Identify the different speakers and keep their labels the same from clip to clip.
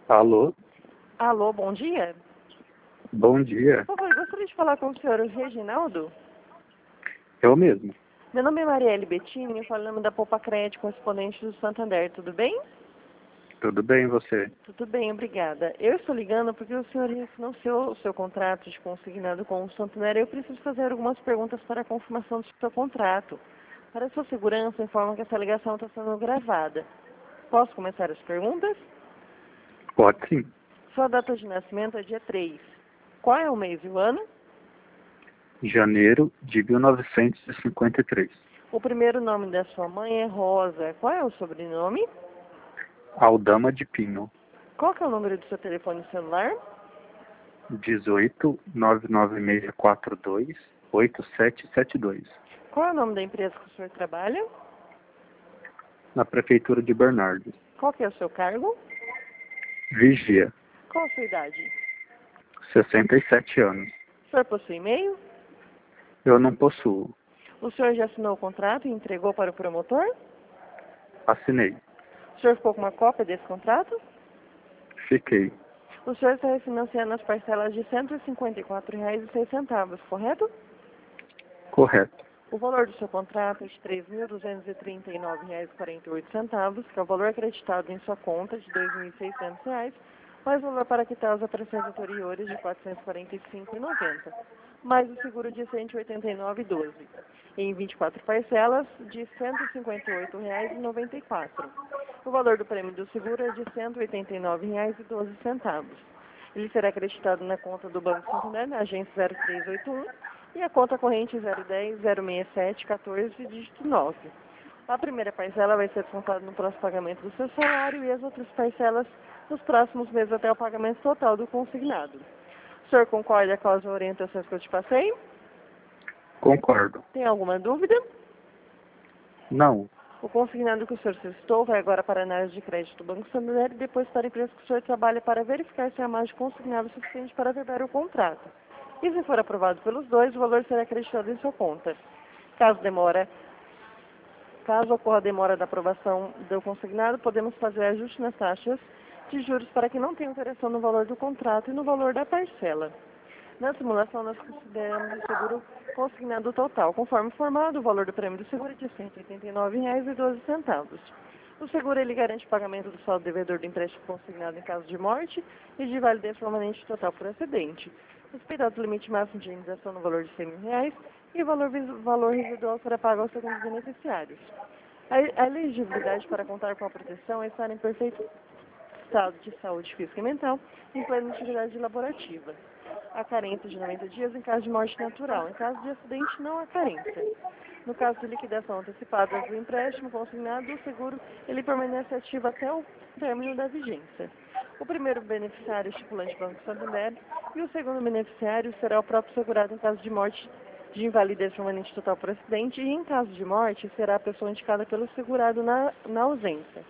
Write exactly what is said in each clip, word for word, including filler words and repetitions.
Speaker 1: Alô?
Speaker 2: Alô, bom dia.
Speaker 1: Bom dia.
Speaker 2: Por favor, gostaria de falar com o senhor Reginaldo.
Speaker 1: Eu mesmo.
Speaker 2: Meu nome é Marielle Bettini, eu falo em nome da Poupa Crédito, correspondente do Santander, tudo bem?
Speaker 1: Tudo bem, você?
Speaker 2: Tudo bem, obrigada. Eu estou ligando porque o senhor refinanciou o seu contrato de consignado com o Santander e eu preciso fazer algumas perguntas para a confirmação do seu contrato. Para a sua segurança, informo que essa ligação está sendo gravada. Posso começar as perguntas?
Speaker 1: Pode sim.
Speaker 2: Sua data de nascimento é dia três. Qual é o mês e o ano?
Speaker 1: Janeiro de mil novecentos e cinquenta e três.
Speaker 2: O primeiro nome da sua mãe é Rosa. Qual é o sobrenome?
Speaker 1: Aldama de Pinho.
Speaker 2: Qual que é o número do seu telefone celular?
Speaker 1: dezoito, nove nove seis quatro dois, oito sete sete dois.
Speaker 2: Qual é o nome da empresa que o senhor trabalha?
Speaker 1: Na Prefeitura de Bernardo.
Speaker 2: Qual que é o seu cargo?
Speaker 1: Vigia.
Speaker 2: Qual a sua idade?
Speaker 1: sessenta e sete anos.
Speaker 2: O senhor possui e-mail?
Speaker 1: Eu não possuo.
Speaker 2: O senhor já assinou o contrato e entregou para o promotor?
Speaker 1: Assinei.
Speaker 2: O senhor ficou com uma cópia desse contrato?
Speaker 1: Fiquei.
Speaker 2: O senhor está refinanciando as parcelas de cento e cinquenta e quatro reais e seis centavos, correto?
Speaker 1: Correto.
Speaker 2: O valor do seu contrato é de três mil duzentos e trinta e nove reais e quarenta e oito centavos, que é o valor acreditado em sua conta de dois mil e seiscentos reais, mais o valor para quitar as operações anteriores de quatrocentos e quarenta e cinco reais e noventa centavos, mais o seguro de cento e oitenta e nove reais e doze centavos, em vinte e quatro parcelas de cento e cinquenta e oito reais e noventa e quatro centavos. O valor do prêmio do seguro é de cento e oitenta e nove reais e doze centavos. Ele será acreditado na conta do Banco Santander, na agência zero três oito um, e a conta corrente zero dez, zero sessenta e sete, quatorze, dígito nove. A primeira parcela vai ser descontada no próximo pagamento do seu salário e as outras parcelas nos próximos meses até o pagamento total do consignado. O senhor concorda com as orientações que eu te passei?
Speaker 1: Concordo.
Speaker 2: Tem alguma dúvida?
Speaker 1: Não.
Speaker 2: O consignado que o senhor solicitou vai agora para a análise de crédito do Banco Santander e depois para a empresa que o senhor trabalha para verificar se há mais de consignado suficiente para verbar o contrato. E se for aprovado pelos dois, o valor será acreditado em sua conta. Caso demora, caso ocorra demora da aprovação do consignado, podemos fazer ajuste nas taxas de juros para que não tenha alteração no valor do contrato e no valor da parcela. Na simulação, nós consideramos o seguro consignado total. Conforme informado, o valor do prêmio do seguro é de cento e oitenta e nove reais e doze centavos. O seguro ele garante o pagamento do saldo devedor do empréstimo consignado em caso de morte e de validez permanente total por acidente. Respeitado o limite máximo de indenização no valor de cem mil reais e o valor, valor residual será pago aos segundos beneficiários. A, a elegibilidade para contar com a proteção é estar em perfeito estado de saúde física e mental em plena atividade laborativa. Há carência de noventa dias em caso de morte natural. Em caso de acidente, não há carência. No caso de liquidação antecipada do empréstimo consignado, o seguro ele permanece ativo até o término da vigência. O primeiro beneficiário é o estipulante Banco Santander e o segundo beneficiário será o próprio segurado em caso de morte de invalidez permanente total por acidente e em caso de morte será a pessoa indicada pelo segurado na, na ausência.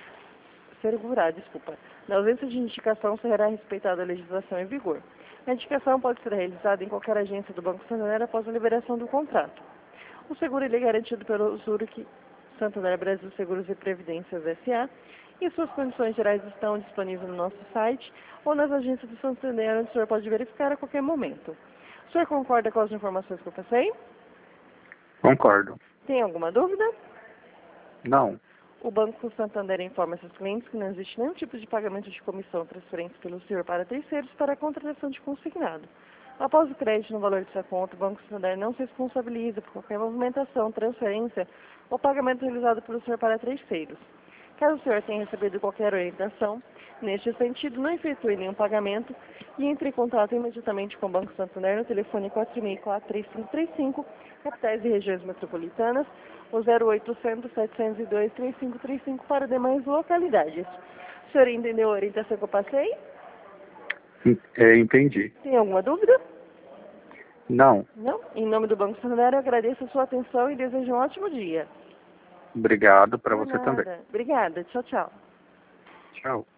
Speaker 2: Segurado, desculpa. Na ausência de indicação será respeitada a legislação em vigor. A indicação pode ser realizada em qualquer agência do Banco Santander após a liberação do contrato. O seguro ele é garantido pelo Zurich Santander Brasil Seguros e Previdências S A e suas condições gerais estão disponíveis no nosso site ou nas agências do Santander, onde o senhor pode verificar a qualquer momento. O senhor concorda com as informações que eu passei?
Speaker 1: Concordo.
Speaker 2: Tem alguma dúvida?
Speaker 1: Não.
Speaker 2: O Banco Santander informa seus clientes que não existe nenhum tipo de pagamento de comissão ou transferência pelo senhor para terceiros para a contratação de consignado. Após o crédito no valor de sua conta, o Banco Santander não se responsabiliza por qualquer movimentação, transferência ou pagamento realizado pelo senhor para terceiros. Caso o senhor tenha recebido qualquer orientação, neste sentido, não efetue nenhum pagamento e entre em contato imediatamente com o Banco Santander no telefone quatro seis quatro, três cinco três cinco, capitais e regiões metropolitanas, ou zero oitocentos, setecentos e dois, três cinco três cinco para demais localidades. O senhor entendeu a orientação que eu passei?
Speaker 1: É, entendi.
Speaker 2: Tem alguma dúvida?
Speaker 1: Não.
Speaker 2: Não? Em nome do Banco Santander, eu agradeço a sua atenção e desejo um ótimo dia.
Speaker 1: Obrigado para
Speaker 2: Por
Speaker 1: você também.
Speaker 2: nada. Obrigada. Tchau, tchau.
Speaker 1: Tchau.